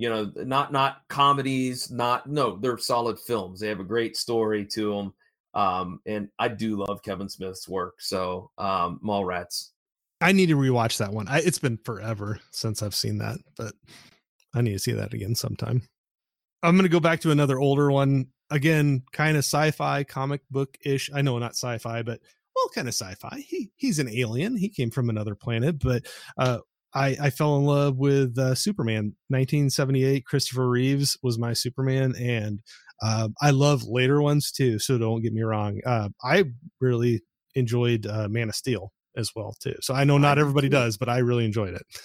Not comedies, they're solid films. They have a great story to them. And I do love Kevin Smith's work. So, Mallrats. I need to rewatch that one. It's been forever since I've seen that, but I need to see that again sometime. I'm going to go back to another older one. Again, kind of sci-fi, comic book-ish. I know not sci-fi, but kind of sci-fi. He's an alien. He came from another planet, but, I fell in love with Superman. 1978, Christopher Reeves was my Superman, and I love later ones too, so don't get me wrong. I really enjoyed Man of Steel as well too. So I know not everybody does, but I really enjoyed it.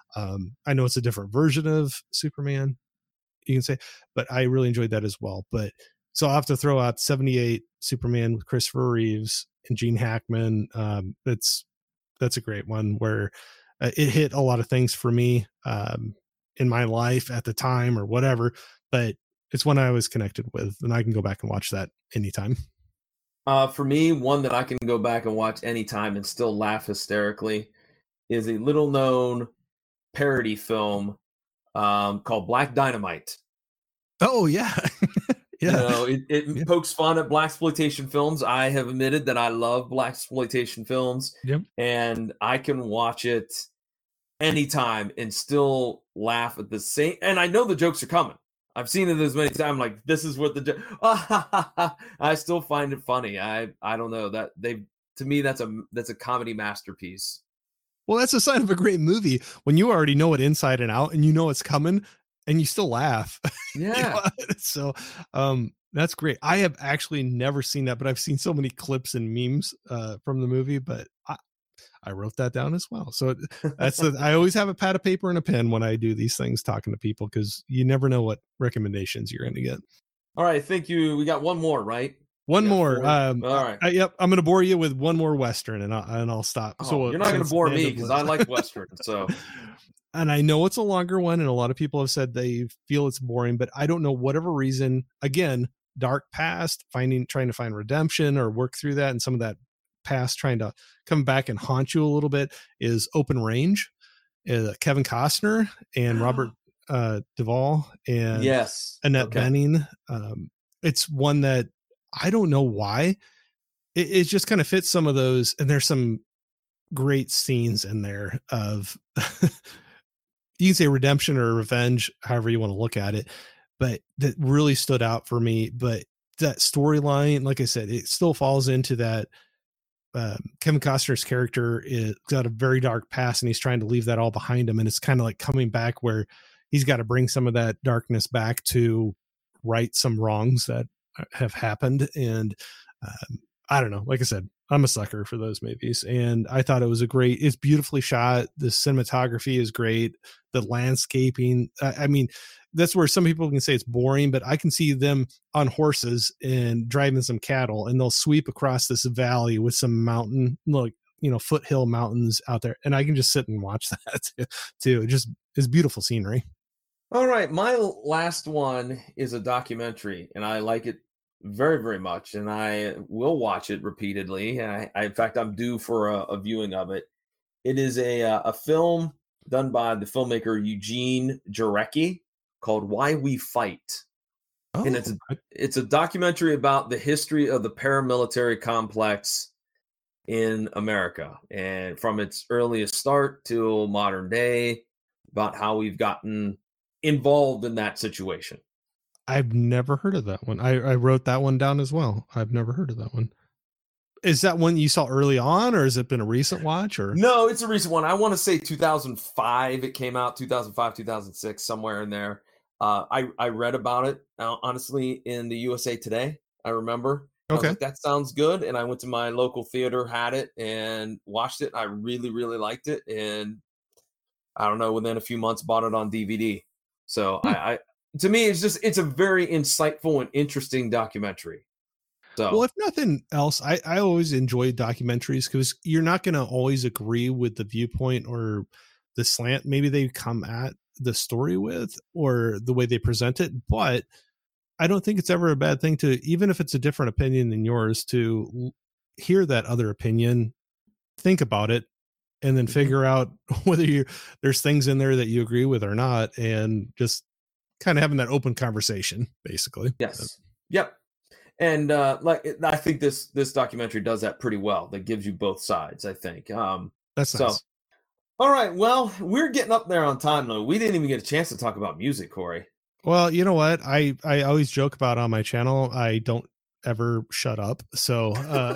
I know it's a different version of Superman, you can say, but I really enjoyed that as well. But so I'll have to throw out 78 Superman with Christopher Reeves and Gene Hackman. That's a great one where it hit a lot of things for me in my life at the time or whatever, but it's one I was connected with, and I can go back and watch that anytime. For me, one that I can go back and watch anytime and still laugh hysterically is a little known parody film called Black Dynamite. Oh yeah. Yeah. It pokes fun at blaxploitation films. I have admitted that I love blaxploitation films. Yep. And I can watch it anytime and still laugh at the same. And I know the jokes are coming. I've seen it as many times. I'm like, this is what I still find it funny. I don't know that to me, that's a comedy masterpiece. Well, that's a sign of a great movie when you already know it inside and out and you know it's coming and you still laugh. Yeah. So, that's great. I have actually never seen that, but I've seen so many clips and memes from the movie, but I wrote that down as well. So I always have a pad of paper and a pen when I do these things, talking to people, because you never know what recommendations you're going to get. All right. Thank you. We got one more, right? One more. All right. Yep. I'm going to bore you with one more Western and I'll stop. So you're not going to bore me because I like Western. So, and I know it's a longer one, and a lot of people have said they feel it's boring, but I don't know, whatever reason, again, dark past, trying to find redemption or work through that. And some of that past trying to come back and haunt you a little bit is Open Range. Kevin Costner and Robert Duvall and Annette Bening. It's one that I don't know why it just kind of fits some of those, and there's some great scenes in there of you can say redemption or revenge, however you want to look at it, but that really stood out for me. But that storyline, like I said, it still falls into that. Kevin Costner's character is got a very dark past, and he's trying to leave that all behind him. And it's kind of like coming back where he's got to bring some of that darkness back to right some wrongs that have happened. And I don't know, like I said, I'm a sucker for those movies, and I thought it's beautifully shot. The cinematography is great. The landscaping, I mean, that's where some people can say it's boring, but I can see them on horses and driving some cattle, and they'll sweep across this valley with some mountain, foothill mountains out there. And I can just sit and watch that too. It just is beautiful scenery. All right. My last one is a documentary, and I like it very, very much. And I will watch it repeatedly. In fact, I'm due for a viewing of it. It is a film done by the filmmaker Eugene Jarecki, called Why We Fight. And it's a documentary about the history of the paramilitary complex in America, and from its earliest start till modern day, about how we've gotten involved in that situation. I've never heard of that one. I wrote that one down as well. I've never heard of that one. Is that one you saw early on, or has it been a recent watch? Or No, it's a recent one. I want to say 2005. It came out 2005, 2006, somewhere in there. I read about it honestly in the USA Today. I remember. I was okay. like, that sounds good. And I went to my local theater, had it, and watched it. I really, really liked it. And I don't know, within a few months, bought it on DVD. So I to me, it's a very insightful and interesting documentary. So Well, if nothing else, I always enjoy documentaries because you're not going to always agree with the viewpoint or the slant maybe they come at the story with or the way they present it. But I don't think it's ever a bad thing to, even if it's a different opinion than yours, to hear that other opinion, think about it, and then figure out whether there's things in there that you agree with or not, and just kind of having that open conversation, basically. yes, yep. And I think this documentary does that pretty well. That gives you both sides, I think. That's so nice. all right. Well, we're getting up there on time though. We didn't even get a chance to talk about music, Corey. Well, you know what? I always joke about on my channel, I don't ever shut up. So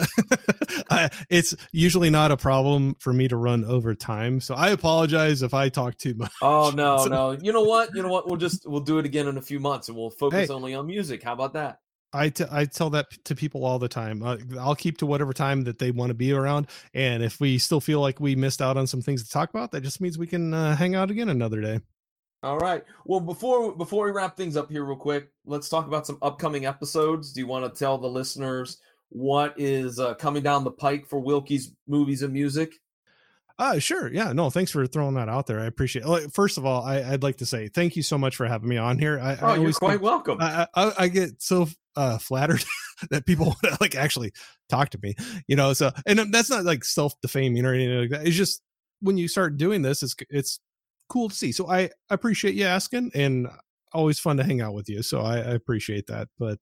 it's usually not a problem for me to run over time. So I apologize if I talk too much. Oh, no. You know what? We'll do it again in a few months and we'll focus only on music. How about that? I tell that to people all the time. I'll keep to whatever time that they want to be around. And if we still feel like we missed out on some things to talk about, that just means we can hang out again another day. All right. Well, before we wrap things up here real quick, let's talk about some upcoming episodes. Do you want to tell the listeners what is coming down the pike for Wilkie's Movies and Music? Sure. Yeah. No, thanks for throwing that out there. I appreciate it. First of all, I'd like to say thank you so much for having me on here. You're quite welcome. I get so flattered that people want to like actually talk to me, so, and that's not like self-defaming or anything like that. It's just when you start doing this, it's cool to see. So I appreciate you asking, and always fun to hang out with you. So I appreciate that. But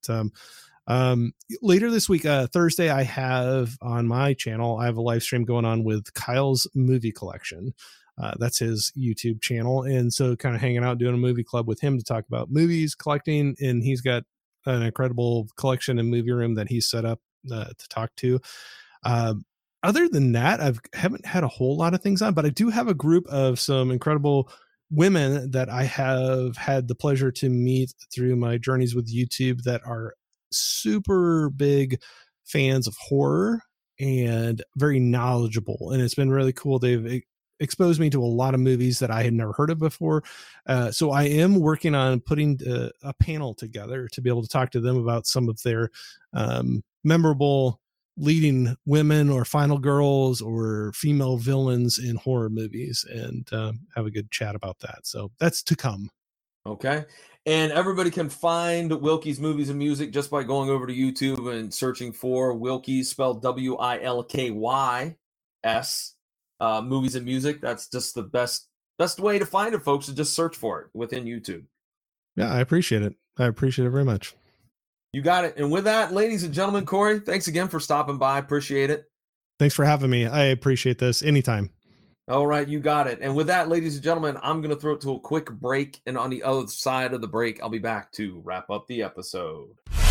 later this week, Thursday, I have on my channel, I have a live stream going on with Kyle's Movie Collection. That's his YouTube channel. And so kind of hanging out, doing a movie club with him to talk about movies, collecting. And he's got an incredible collection and movie room that he's set up to talk to. Other than that, I haven't had a whole lot of things on, but I do have a group of some incredible women that I have had the pleasure to meet through my journeys with YouTube that are super big fans of horror and very knowledgeable. And it's been really cool. They've exposed me to a lot of movies that I had never heard of before. So I am working on putting a panel together to be able to talk to them about some of their memorable leading women or final girls or female villains in horror movies, and have a good chat about that. So that's to come. Okay. And everybody can find Wilkie's Movies and Music just by going over to YouTube and searching for Wilkie's, spelled Wilkys, Movies and Music. That's just the best way to find it, folks, to just search for it within YouTube. Yeah, I appreciate it. I appreciate it very much. You got it. And with that, ladies and gentlemen, Corey, thanks again for stopping by. Appreciate it. Thanks for having me. I appreciate this anytime. All right, you got it. And with that, ladies and gentlemen, I'm going to throw it to a quick break. And on the other side of the break, I'll be back to wrap up the episode.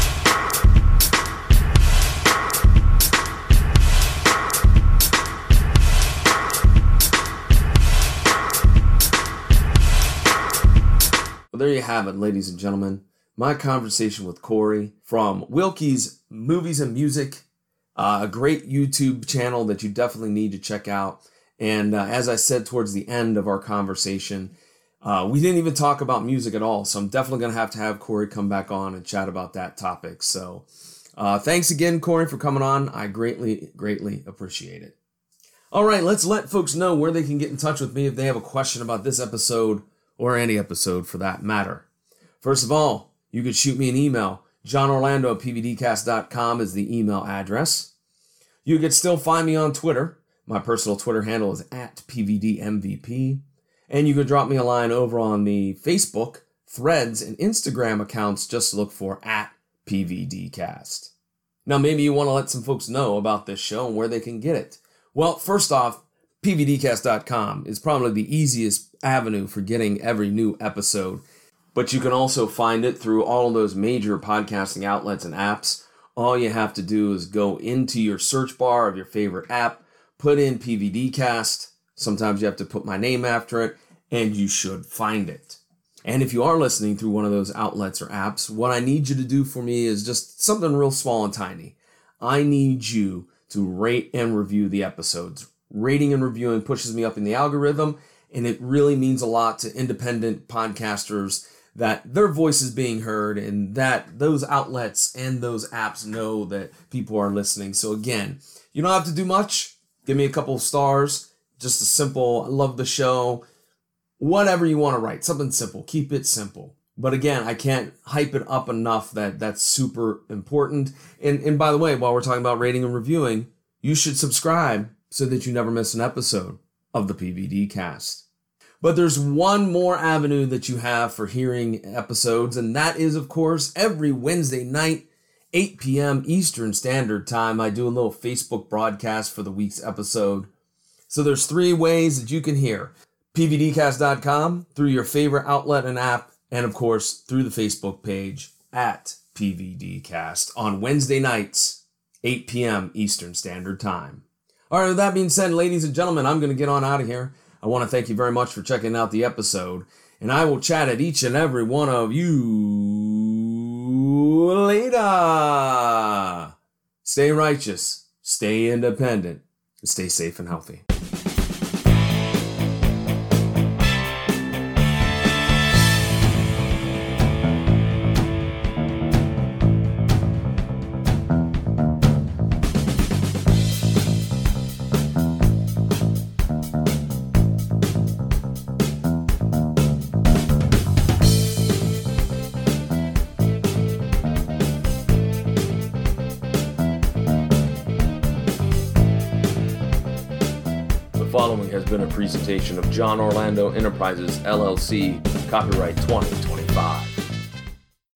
Well, there you have it, ladies and gentlemen. My conversation with Corey from Wilkie's Movies and Music, a great YouTube channel that you definitely need to check out. And as I said towards the end of our conversation, we didn't even talk about music at all. So I'm definitely going to have Corey come back on and chat about that topic. So thanks again, Corey, for coming on. I greatly, greatly appreciate it. All right, let's let folks know where they can get in touch with me if they have a question about this episode or any episode for that matter. First of all, you could shoot me an email. JohnOrlando@pvdcast.com is the email address. You could still find me on Twitter. My personal Twitter handle is @PVDMVP. And you could drop me a line over on the Facebook, Threads, and Instagram accounts. Just look for @PVDcast. Now, maybe you want to let some folks know about this show and where they can get it. Well, first off, PVDcast.com is probably the easiest avenue for getting every new episode. But you can also find it through all of those major podcasting outlets and apps. all you have to do is go into your search bar of your favorite app, put in PVDcast. Sometimes you have to put my name after it, and you should find it. And if you are listening through one of those outlets or apps, what I need you to do for me is just something real small and tiny. I need you to rate and review the episodes. Rating and reviewing pushes me up in the algorithm, and it really means a lot to independent podcasters that their voice is being heard and that those outlets and those apps know that people are listening. So again, you don't have to do much. Give me a couple of stars. Just a simple, I love the show. Whatever you want to write, something simple. Keep it simple. But again, I can't hype it up enough that that's super important. And by the way, while we're talking about rating and reviewing, you should subscribe so that you never miss an episode of the PVD Cast. But there's one more avenue that you have for hearing episodes, and that is, of course, every Wednesday night, 8 p.m. Eastern Standard Time. I do a little Facebook broadcast for the week's episode. So there's 3 ways that you can hear. PVDcast.com, through your favorite outlet and app, and of course, through the Facebook page at PVDcast on Wednesday nights, 8 p.m. Eastern Standard Time. All right, with that being said, ladies and gentlemen, I'm going to get on out of here. I want to thank you very much for checking out the episode, and I will chat at each and every one of you later. Stay righteous, stay independent, and stay safe and healthy. Following has been a presentation of John Orlando Enterprises, LLC, copyright 2020.